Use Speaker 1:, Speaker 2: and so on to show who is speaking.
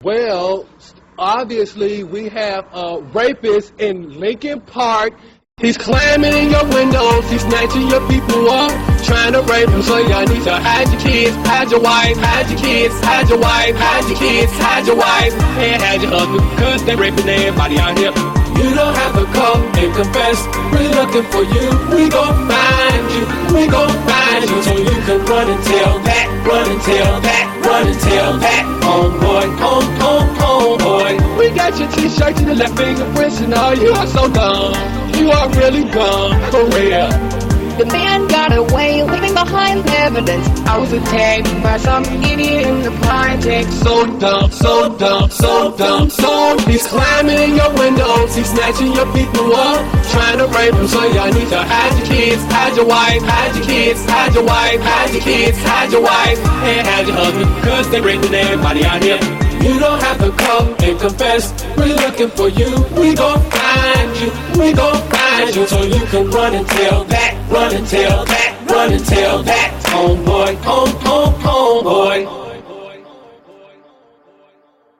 Speaker 1: Well, obviously we have a rapist in Lincoln Park. He's climbing in your windows, he's snatching your people up, trying to rape them. So y'all need to hide your kids, hide your wife, hide your kids, hide your wife, hide your kids, hide your wife, and hide your husband, cause they raping everybody out here. You don't have to come and confess, we're looking for you. We gon' find you, we gon' find you, so you can run and tell that, run and tell that, run and tell that. Homeboy, homeboy. We got your t-shirt to the left fingerprints and all. You are so dumb, you are really dumb, for real.
Speaker 2: The man got away, leaving behind evidence. I was attacked by some idiot in the project.
Speaker 1: So dumb, so dumb, so dumb, so. He's climbing in your windows, he's snatching your people up, trying to rape them. So y'all need to hide your kids, hide your wife, hide your kids, hide your wife, hide your kids, hide your wife, and hide your husband, cause they raping everybody out here. You don't have to come and confess, we're looking for you. We gon' find you, we gon' find you, so you can run and tell that, run and tell that, run and tell that. Homeboy, homeboy.